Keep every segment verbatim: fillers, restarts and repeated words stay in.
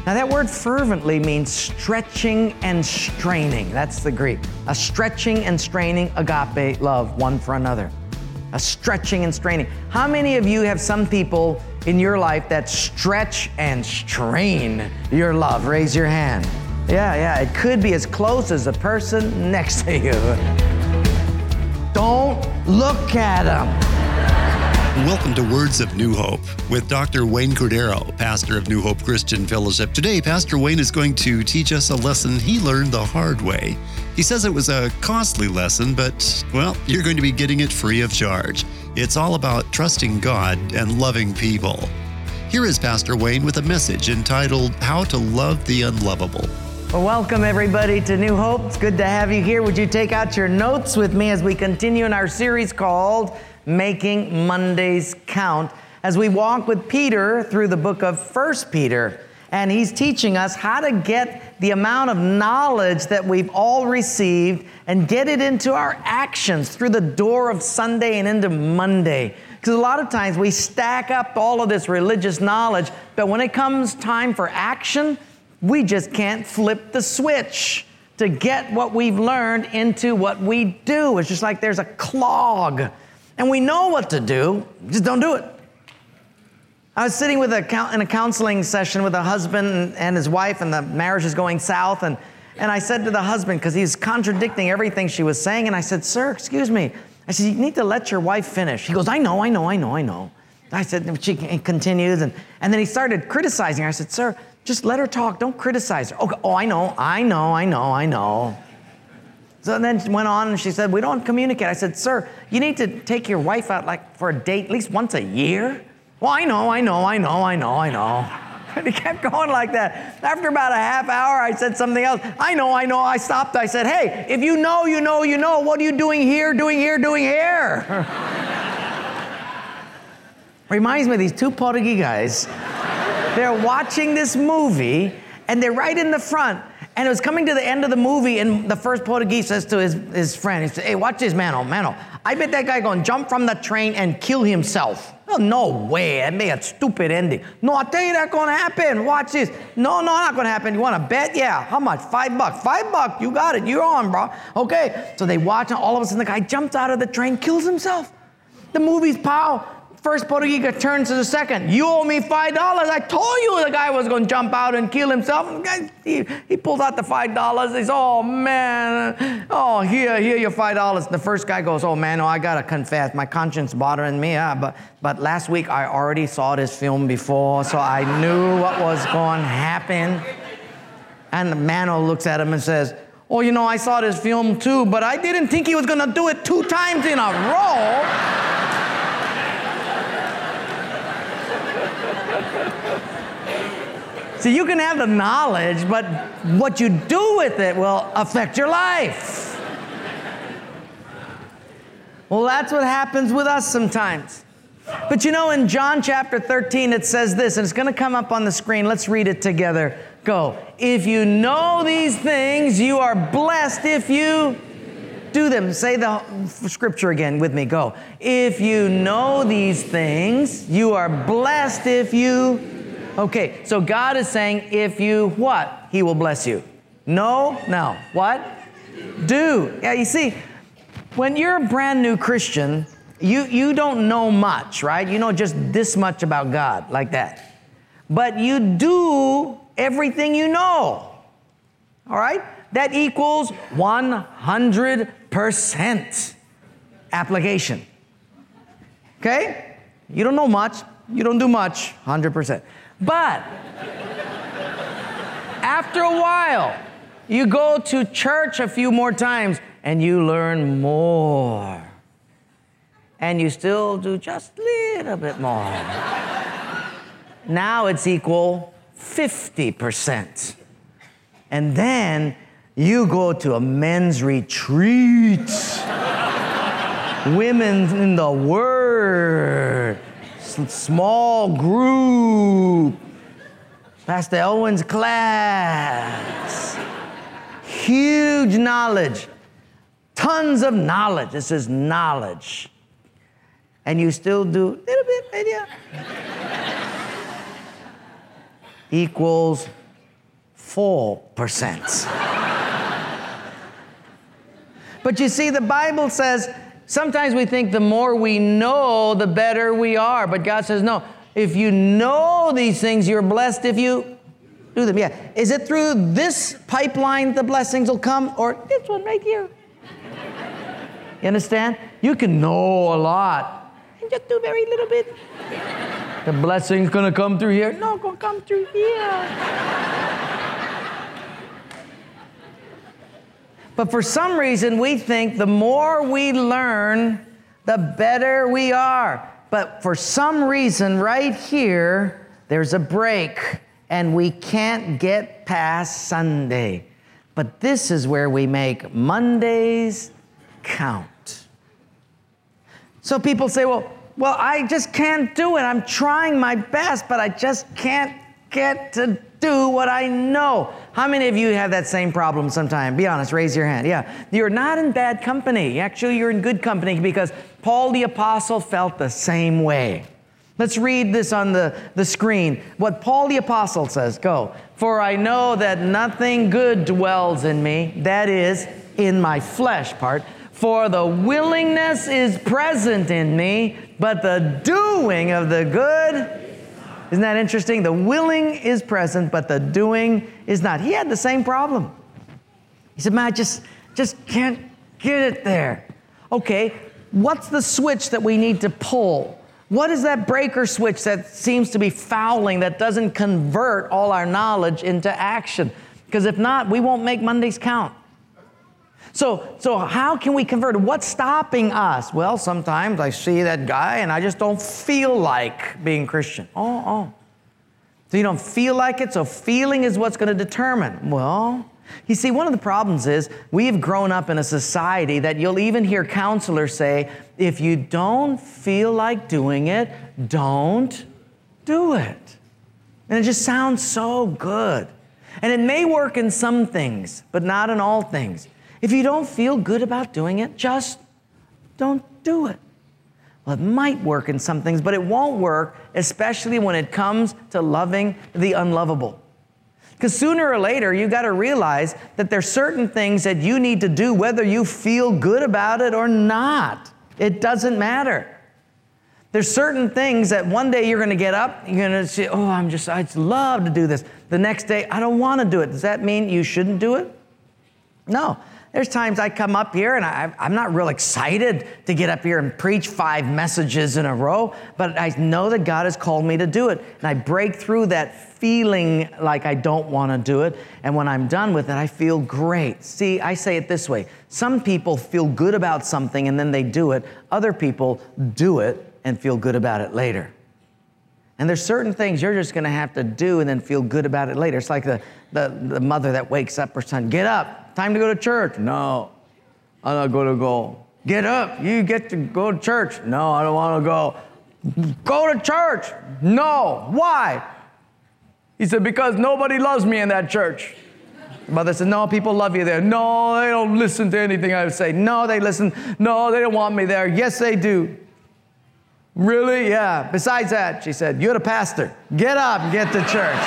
Now that word fervently means stretching and straining. That's the Greek. A stretching and straining agape love one for another. A stretching and straining. How many of you have some people in your life that stretch and strain your love? Raise your hand. Yeah, yeah, it could be as close as the person next to you. Don't look at them. Welcome to Words of New Hope with Doctor Wayne Cordeiro, pastor of New Hope Christian Fellowship. Today, Pastor Wayne is going to teach us a lesson he learned the hard way. He says it was a costly lesson, but, well, you're going to be getting it free of charge. It's all about trusting God and loving people. Here is Pastor Wayne with a message entitled, How to Love the Unlovable. Well, welcome everybody to New Hope. It's good to have you here. Would you take out your notes with me as we continue in our series called Making Mondays Count, as we walk with Peter through the book of First Peter. And he's teaching us how to get the amount of knowledge that we've all received and get it into our actions through the door of Sunday and into Monday. Because a lot of times we stack up all of this religious knowledge, but when it comes time for action, we just can't flip the switch to get what we've learned into what we do. It's just like there's a clog. And we know what to do, just don't do it. I was sitting with a in a counseling session with a husband and his wife, and the marriage is going south. And, and I said to the husband, because he's contradicting everything she was saying, and I said, "Sir, excuse me." I said, "You need to let your wife finish." He goes, "I know, I know, I know, I know." I said, she continues, and, and then he started criticizing her. I said, "Sir, just let her talk. Don't criticize her." "Okay, oh, I know, I know, I know, I know." So then she went on and she said, "We don't communicate." I said, "Sir, you need to take your wife out like for a date at least once a year." "Well, I know, I know, I know, I know, I know." And he kept going like that. After about a half hour, I said something else. "I know, I know." I stopped. I said, "Hey, if you know, you know, you know, what are you doing here, doing here, doing here?" Reminds me of these two Portuguese guys. They're watching this movie, and they're right in the front. And it was coming to the end of the movie, and the first Portuguese says to his, his friend, he said, "Hey, watch this, mano, mano. I bet that guy gonna jump from the train and kill himself." "Oh, no way, that made a stupid ending." "No, I'll tell you that's gonna happen. Watch this." "No, no, not gonna happen. You wanna bet?" "Yeah." "How much?" Five bucks. Five bucks, you got it, you're on, bro." Okay, so they watch, and all of a sudden the guy jumps out of the train, kills himself. The movie's pow. First Portuguese turns to the second. "You owe me five dollars. I told you the guy was going to jump out and kill himself." And the guy, he, he pulls out the five dollars. He says, "Oh, man. Oh, here, here, your five dollars. The first guy goes, "Oh, man, oh, I got to confess. My conscience bothering me. Ah, but, but last week I already saw this film before, so I knew what was going to happen." And the man looks at him and says, "Oh, you know, I saw this film too, but I didn't think he was going to do it two times in a row." So you can have the knowledge, but what you do with it will affect your life. Well, that's what happens with us sometimes. But you know, in John chapter thirteen, it says this, and it's going to come up on the screen. Let's read it together. Go. "If you know these things, you are blessed if you do them." Say the scripture again with me. Go. "If you know these things, you are blessed if you..." Okay, so God is saying, if you what? He will bless you. No, no. What? Do. Yeah, you see, when you're a brand new Christian, you, you don't know much, right? You know just this much about God, like that. But you do everything you know. All right? That equals one hundred percent application. Okay? You don't know much. You don't do much. one hundred percent. But after a while, you go to church a few more times and you learn more. And you still do just a little bit more. Now it's equal fifty percent. And then you go to a men's retreat. Women in the Word. Small group. Pastor Elwin's class. Huge knowledge. Tons of knowledge. This is knowledge. And you still do a little bit, yeah. Equals full percent. But you see, the Bible says, sometimes we think the more we know, the better we are. But God says, no, if you know these things, you're blessed if you do them. Yeah. Is it through this pipeline the blessings will come, or this one right here? You understand? You can know a lot and just do very little bit. The blessing's going to come through here. No, it's going to come through here. But for some reason, we think the more we learn, the better we are. But for some reason, right here, there's a break, and we can't get past Sunday. But this is where we make Mondays count. So people say, well, well, I just can't do it. I'm trying my best, but I just can't get to do what I know. How many of you have that same problem sometime? Be honest, raise your hand. Yeah, you're not in bad company. Actually, you're in good company, because Paul the Apostle felt the same way. Let's read this on the, the screen. What Paul the Apostle says, go. For I know that nothing good dwells in me, that is, in my flesh part. For the willingness is present in me, but the doing of the good, isn't that interesting? The willing is present, but the doing is not. He had the same problem. He said, man, I just, just can't get it there. Okay, what's the switch that we need to pull? What is that breaker switch that seems to be fouling, that doesn't convert all our knowledge into action? Because if not, we won't make Mondays count. So, so how can we convert? What's stopping us? Well, sometimes I see that guy and I just don't feel like being Christian. Oh, oh. So you don't feel like it, so feeling is what's going to determine. Well, you see, one of the problems is we have grown up in a society that you'll even hear counselors say, if you don't feel like doing it, don't do it. And it just sounds so good. And it may work in some things, but not in all things. If you don't feel good about doing it, just don't do it. Well, it might work in some things, but it won't work, especially when it comes to loving the unlovable. Because sooner or later, you got to realize that there's certain things that you need to do whether you feel good about it or not. It doesn't matter. There's certain things that one day you're going to get up, you're going to say, oh, I'm just, I'd love to do this. The next day, I don't want to do it. Does that mean you shouldn't do it? No. There's times I come up here and I, I'm not real excited to get up here and preach five messages in a row, but I know that God has called me to do it. And I break through that feeling like I don't want to do it. And when I'm done with it, I feel great. See, I say it this way. Some people feel good about something and then they do it. Other people do it and feel good about it later. And there's certain things you're just going to have to do and then feel good about it later. It's like the, the, the mother that wakes up her son, get up, time to go to church. No, I'm not going to go. Get up, you get to go to church. No, I don't want to go. Go to church. No, why? He said, because nobody loves me in that church. The mother said, no, people love you there. No, they don't listen to anything I say. No, they listen. No, they don't want me there. Yes, they do. Really? Yeah. Besides that, she said, you're the pastor. Get up and get to church.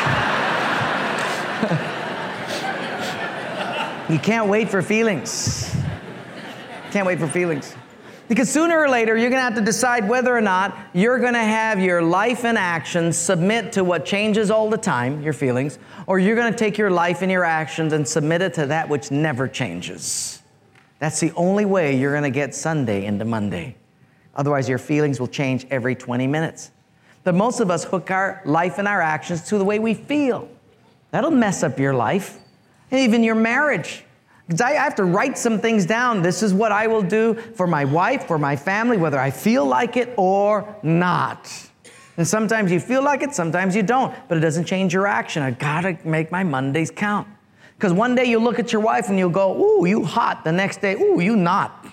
You can't wait for feelings. Can't wait for feelings. Because sooner or later, you're going to have to decide whether or not you're going to have your life and actions submit to what changes all the time, your feelings, or you're going to take your life and your actions and submit it to that which never changes. That's the only way you're going to get Sunday into Monday. Otherwise, your feelings will change every twenty minutes. But most of us hook our life and our actions to the way we feel. That'll mess up your life and even your marriage. Because I have to write some things down. This is what I will do for my wife, for my family, whether I feel like it or not. And sometimes you feel like it, sometimes you don't. But it doesn't change your action. I've got to make my Mondays count. Because one day you'll look at your wife and you'll go, ooh, you hot. The next day, ooh, you not.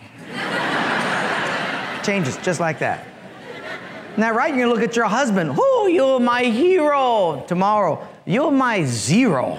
Changes just like that. Isn't that right? You're going to look at your husband. Oh, you're my hero. Tomorrow, you're my zero.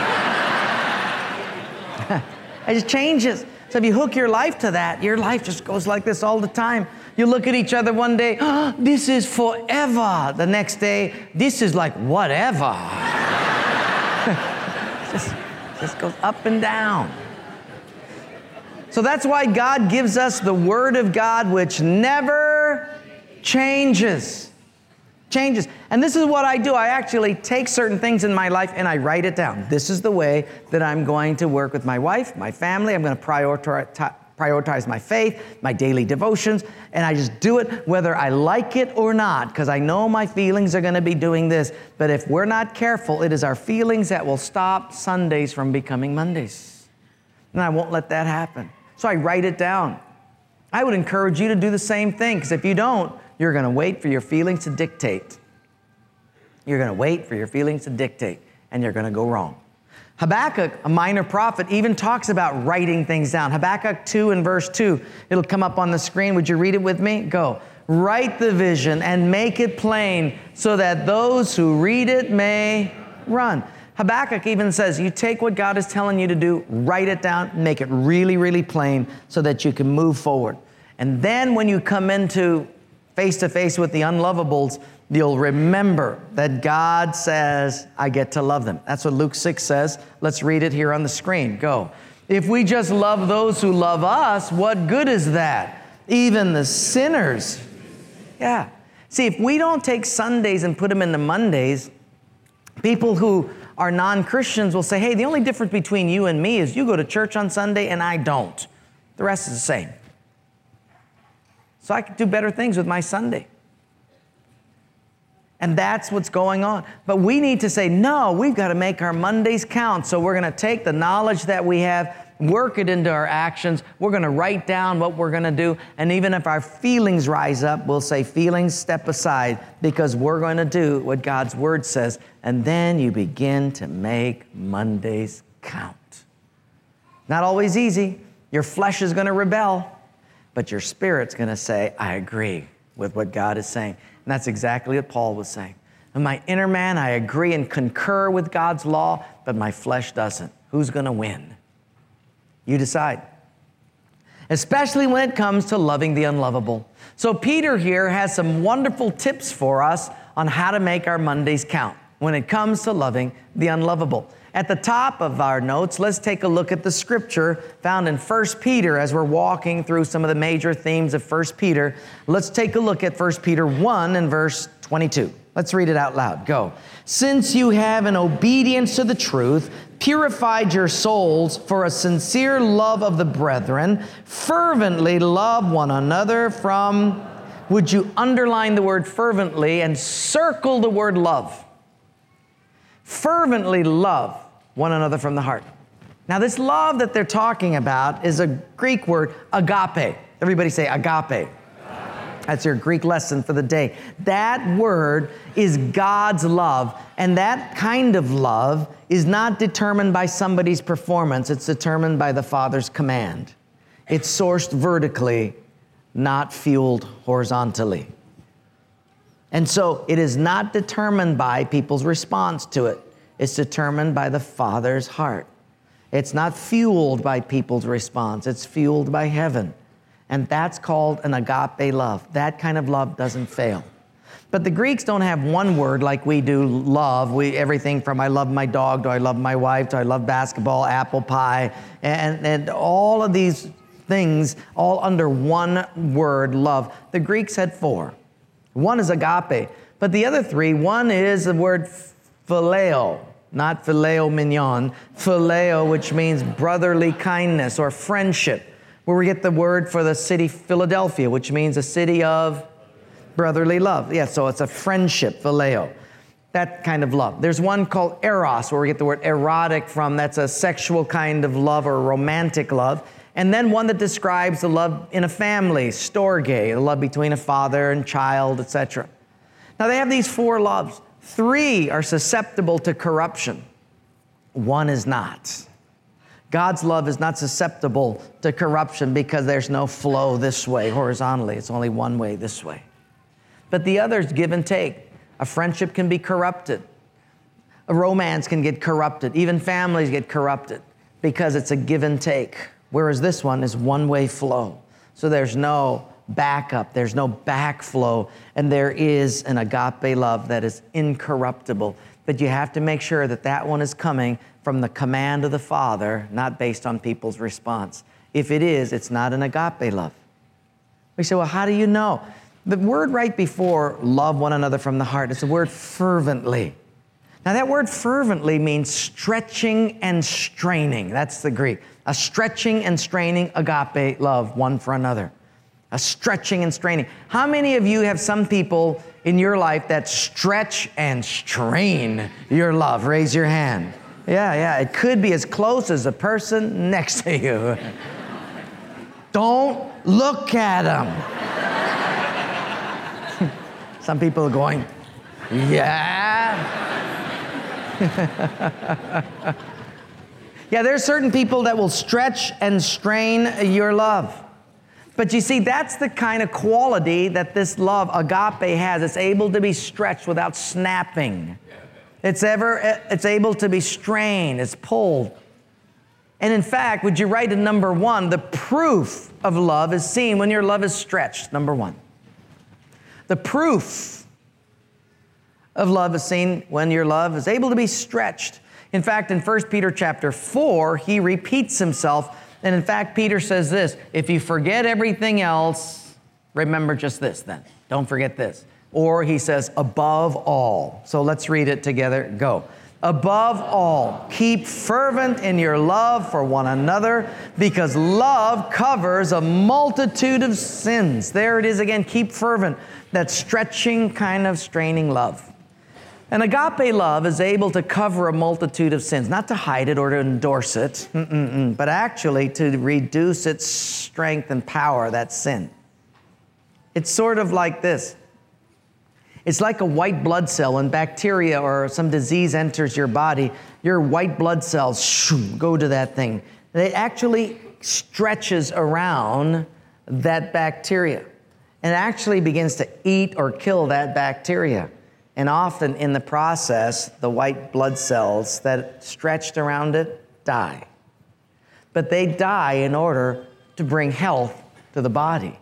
It just changes. So if you hook your life to that, your life just goes like this all the time. You look at each other one day, oh, this is forever. The next day, this is like whatever. Just, just goes up and down. So that's why God gives us the Word of God, which never changes. Changes. And this is what I do. I actually take certain things in my life and I write it down. This is the way that I'm going to work with my wife, my family. I'm going to prioritize, prioritize my faith, my daily devotions, and I just do it whether I like it or not, because I know my feelings are going to be doing this. But if we're not careful, it is our feelings that will stop Sundays from becoming Mondays. And I won't let that happen. So I write it down. I would encourage you to do the same thing, because if you don't, you're going to wait for your feelings to dictate. You're going to wait for your feelings to dictate, and you're going to go wrong. Habakkuk, a minor prophet, even talks about writing things down. Habakkuk two and verse two. It'll come up on the screen. Would you read it with me? Go. Write the vision and make it plain so that those who read it may run. Habakkuk even says, you take what God is telling you to do, write it down, make it really, really plain so that you can move forward. And then when you come into face-to-face with the unlovables, you'll remember that God says, I get to love them. That's what Luke six says. Let's read it here on the screen. Go. If we just love those who love us, what good is that? Even the sinners. Yeah. See, if we don't take Sundays and put them into Mondays, people who are non-Christians will say, hey, the only difference between you and me is you go to church on Sunday and I don't. The rest is the same. So I can do better things with my Sunday. And that's what's going on. But we need to say, no, we've got to make our Mondays count. So we're going to take the knowledge that we have, work it into our actions. We're going to write down what we're going to do. And even if our feelings rise up, we'll say, feelings, step aside, because we're going to do what God's Word says. And then you begin to make Mondays count. Not always easy. Your flesh is going to rebel, but your spirit's going to say, I agree with what God is saying. And that's exactly what Paul was saying. In my inner man, I agree and concur with God's law, but my flesh doesn't. Who's going to win? You decide. Especially when it comes to loving the unlovable. So Peter here has some wonderful tips for us on how to make our Mondays count when it comes to loving the unlovable. At the top of our notes, let's take a look at the scripture found in First Peter as we're walking through some of the major themes of First Peter. Let's take a look at First Peter one and verse twenty-two. Let's read it out loud. Go. Since you have, in obedience to the truth, purified your souls for a sincere love of the brethren, fervently love one another from, would you underline the word fervently and circle the word love? Fervently love one another from the heart. Now, this love that they're talking about is a Greek word, agape. Everybody say agape. That's your Greek lesson for the day. That word is God's love, and that kind of love is not determined by somebody's performance. It's determined by the Father's command. It's sourced vertically, not fueled horizontally. And so it is not determined by people's response to it. It's determined by the Father's heart. It's not fueled by people's response. It's fueled by heaven. And that's called an agape love. That kind of love doesn't fail. But the Greeks don't have one word like we do, love. We everything from I love my dog to I love my wife to I love basketball, apple pie, and, and all of these things all under one word, love. The Greeks had four. One is agape, but the other three, one is the word phileo, not phileo mignon, phileo, which means brotherly kindness or friendship, where we get the word for the city Philadelphia, which means a city of brotherly love. Yeah, so it's a friendship, phileo, that kind of love. There's one called eros, where we get the word erotic from. That's a sexual kind of love or romantic love. And then one that describes the love in a family, storge, the love between a father and child, et cetera. Now they have these four loves. Three are susceptible to corruption. One is not. God's love is not susceptible to corruption because there's no flow this way horizontally. It's only one way this way. But the others give and take. A friendship can be corrupted. A romance can get corrupted. Even families get corrupted because it's a give and take. Whereas this one is one-way flow. So there's no backup, there's no backflow, and there is an agape love that is incorruptible, but you have to make sure that that one is coming from the command of the Father, not based on people's response. If it is, it's not an agape love. We say, well, how do you know? The word right before love one another from the heart is the word fervently. Now that word fervently means stretching and straining. That's the Greek. A stretching and straining agape love one for another. A stretching and straining. How many of you have some people in your life that stretch and strain your love? Raise your hand. Yeah, yeah. It could be as close as the person next to you. Don't look at them. Some people are going, yeah. Yeah, there's certain people that will stretch and strain your love. But you see, that's the kind of quality that this love, agape, has. It's able to be stretched without snapping. It's ever, it's able to be strained, it's pulled. And in fact, would you write in number one, the proof of love is seen when your love is stretched, number one. The proof of love is seen when your love is able to be stretched. In fact, in First Peter chapter four, he repeats himself. And in fact, Peter says this, if you forget everything else, remember just this then. Don't forget this. Or he says, above all. So let's read it together. Go. Above all, keep fervent in your love for one another, because love covers a multitude of sins. There it is again, keep fervent. That stretching kind of straining love. And agape love is able to cover a multitude of sins, not to hide it or to endorse it, mm-mm-mm, but actually to reduce its strength and power, that sin. It's sort of like this. It's like a white blood cell. When bacteria or some disease enters your body, your white blood cells shoo, go to that thing. It actually stretches around that bacteria and actually begins to eat or kill that bacteria. And often in the process, the white blood cells that stretched around it die. But they die in order to bring health to the body.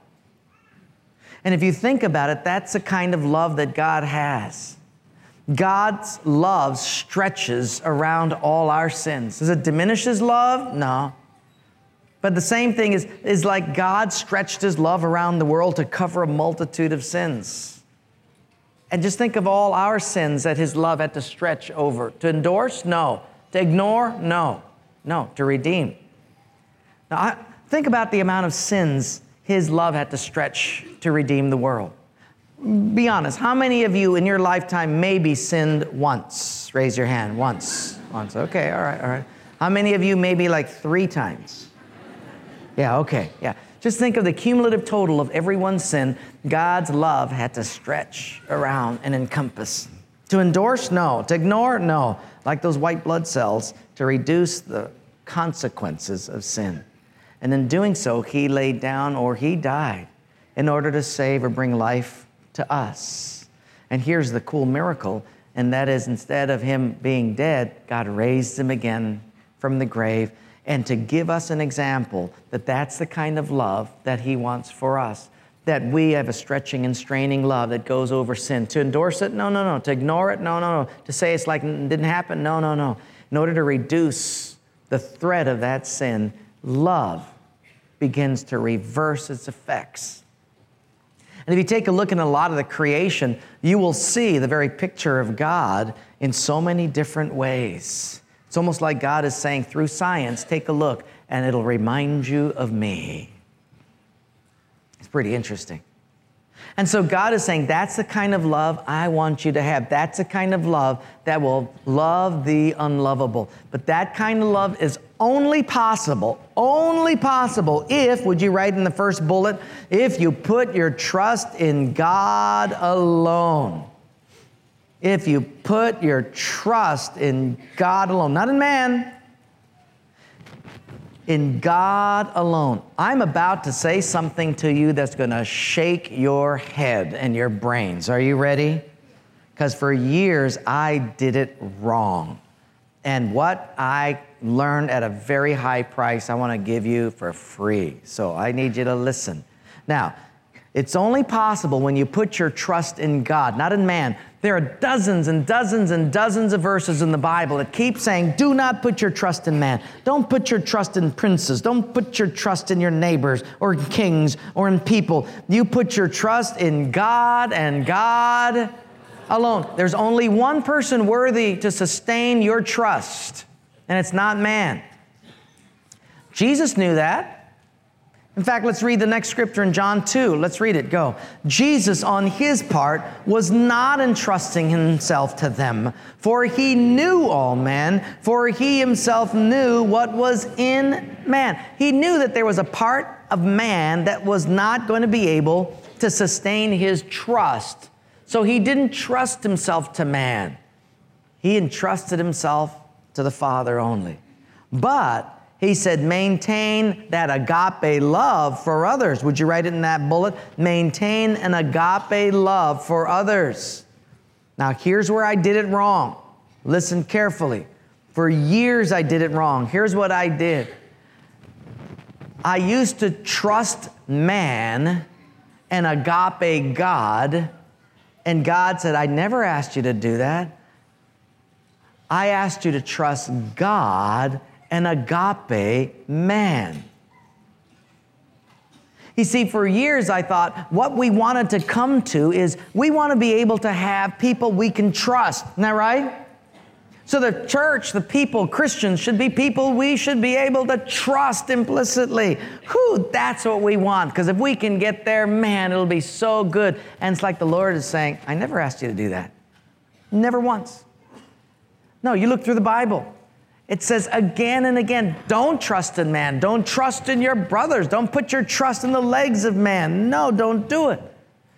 And if you think about it, that's the kind of love that God has. God's love stretches around all our sins. Does it diminish His love? No. But the same thing is, is like God stretched His love around the world to cover a multitude of sins. And just think of all our sins that His love had to stretch over. To endorse? No. To ignore? No. No. To redeem. Now, I, think about the amount of sins His love had to stretch to redeem the world. Be honest. How many of you in your lifetime maybe sinned once? Raise your hand. Once. Once. Okay. All right. All right. How many of you maybe like three times? Yeah. Okay. Yeah. Just think of the cumulative total of everyone's sin. God's love had to stretch around and encompass. To endorse? No. To ignore? No. Like those white blood cells, to reduce the consequences of sin. And in doing so, He laid down or He died in order to save or bring life to us. And here's the cool miracle, and that is instead of Him being dead, God raised Him again from the grave, and to give us an example that that's the kind of love that He wants for us, that we have a stretching and straining love that goes over sin. To endorse it? No, no, no. To ignore it? No, no, no. To say it's like it didn't happen? No, no, no. In order to reduce the threat of that sin, love begins to reverse its effects. And if you take a look in a lot of the creation, you will see the very picture of God in so many different ways. It's almost like God is saying through science, take a look and it'll remind you of me. It's pretty interesting. And so God is saying, that's the kind of love I want you to have. That's the kind of love that will love the unlovable. But that kind of love is only possible, only possible if, would you write in the first bullet, if you put your trust in God alone. If you put your trust in God alone, not in man, in God alone. I'm about to say something to you that's going to shake your head and your brains. Are you ready? Because for years, I did it wrong. And what I learned at a very high price, I want to give you for free. So I need you to listen. Now, It's only possible when you put your trust in God, not in man. There are dozens and dozens and dozens of verses in the Bible that keep saying, do not put your trust in man. Don't put your trust in princes. Don't put your trust in your neighbors or in kings or in people. You put your trust in God and God alone. There's only one person worthy to sustain your trust, and it's not man. Jesus knew that. In fact, let's read the next scripture in John two. Let's read it. Go. Jesus, on his part, was not entrusting himself to them, for he knew all men, for he himself knew what was in man. He knew that there was a part of man that was not going to be able to sustain his trust. So he didn't trust himself to man. He entrusted himself to the Father only. But he said, maintain that agape love for others. Would you write it in that bullet? Maintain an agape love for others. Now, here's where I did it wrong. Listen carefully. For years, I did it wrong. Here's what I did. I used to trust man and agape God, and God said, I never asked you to do that. I asked you to trust God and agape man. You see, for years I thought what we wanted to come to is we want to be able to have people we can trust. Isn't that right? So the church, the people, Christians should be people we should be able to trust implicitly. Whew, that's what we want. Because if we can get there, man, it'll be so good. And it's like the Lord is saying, I never asked you to do that. Never once. No, you look through the Bible. It says again and again, don't trust in man. Don't trust in your brothers. Don't put your trust in the legs of man. No, don't do it.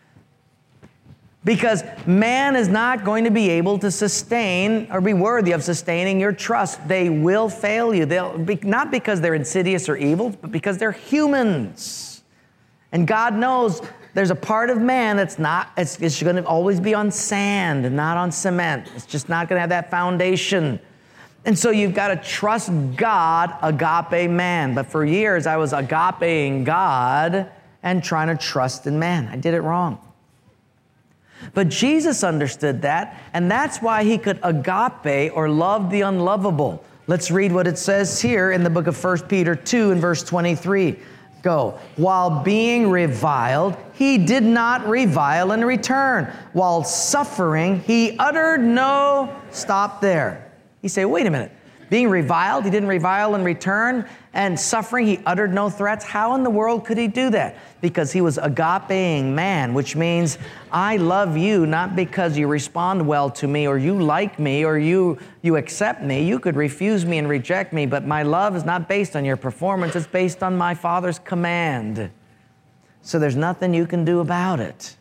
Because man is not going to be able to sustain or be worthy of sustaining your trust. They will fail you. They'll be, not because they're insidious or evil, but because they're humans. And God knows there's a part of man that's not, it's, it's going to always be on sand and not on cement. It's just not going to have that foundation. And so you've got to trust God, agape man. But for years, I was agapeing God and trying to trust in man. I did it wrong. But Jesus understood that, and that's why he could agape or love the unlovable. Let's read what it says here in the book of First Peter two and verse twenty-three. Go. While being reviled, he did not revile in return. While suffering, he uttered no... Stop there. You say, wait a minute. Being reviled, he didn't revile in return, and suffering, he uttered no threats. How in the world could he do that? Because he was agapeing man, which means I love you not because you respond well to me or you like me or you, you accept me. You could refuse me and reject me, but my love is not based on your performance. It's based on my Father's command. So there's nothing you can do about it.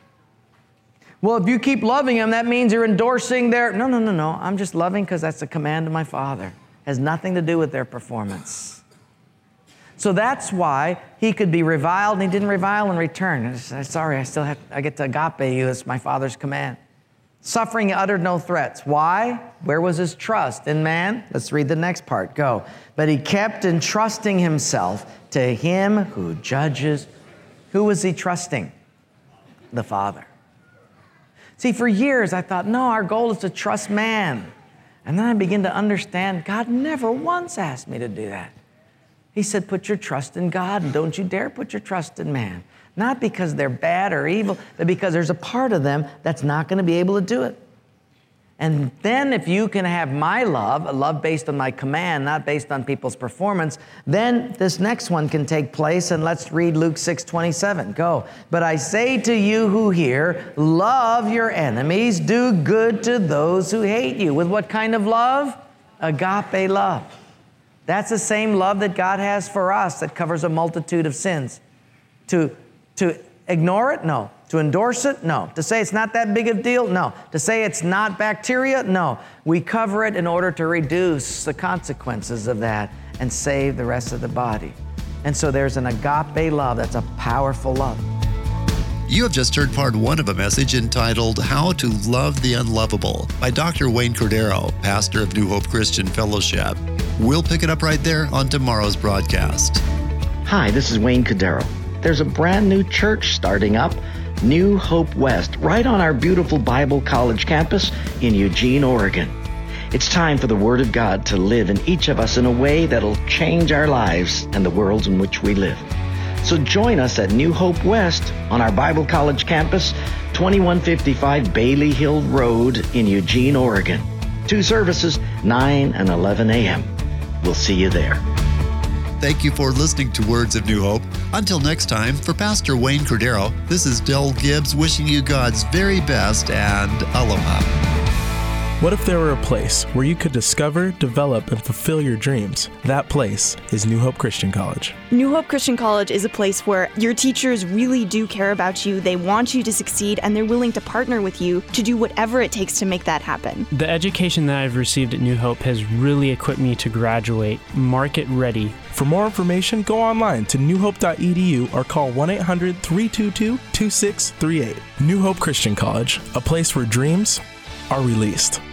Well, if you keep loving him, that means you're endorsing their... No, no, no, no. I'm just loving because that's the command of my Father. It has nothing to do with their performance. So that's why he could be reviled, and he didn't revile in return. Sorry, I still have, I get to agape you. It's my Father's command. Suffering, he uttered no threats. Why? Where was his trust? In man? Let's read the next part. Go. But he kept entrusting himself to him who judges. Who was he trusting? The Father. See, for years I thought, no, our goal is to trust man. And then I begin to understand God never once asked me to do that. He said, put your trust in God and don't you dare put your trust in man. Not because they're bad or evil, but because there's a part of them that's not going to be able to do it. And then if you can have my love, a love based on my command, not based on people's performance, then this next one can take place. And let's read Luke six twenty-seven. Go. But I say to you who hear, love your enemies, do good to those who hate you. With what kind of love? Agape love. That's the same love that God has for us that covers a multitude of sins. To, to ignore it? No. To endorse it? No. To say it's not that big of a deal? No. To say it's not bacteria? No. We cover it in order to reduce the consequences of that and save the rest of the body. And so there's an agape love that's a powerful love. You have just heard part one of a message entitled How to Love the Unlovable by Doctor Wayne Cordero, pastor of New Hope Christian Fellowship. We'll pick it up right there on tomorrow's broadcast. Hi, this is Wayne Cordero. there's a brand new church starting up, New Hope West, right on our beautiful Bible College campus in Eugene, Oregon. It's time for the Word of God to live in each of us in a way that'll change our lives and the world in which we live. So join us at New Hope West on our Bible College campus, twenty-one fifty-five Bailey Hill Road in Eugene, Oregon. Two services, nine and eleven a.m. We'll see you there. Thank you for listening to Words of New Hope. Until next time, for Pastor Wayne Cordero, this is Del Gibbs wishing you God's very best and aloha. What if there were a place where you could discover, develop, and fulfill your dreams? That place is New Hope Christian College. New Hope Christian College is a place where your teachers really do care about you, they want you to succeed, and they're willing to partner with you to do whatever it takes to make that happen. The education that I've received at New Hope has really equipped me to graduate market ready. For more information, go online to new hope dot e d u or call one eight hundred, three two two, two six three eight. New Hope Christian College, a place where dreams are released.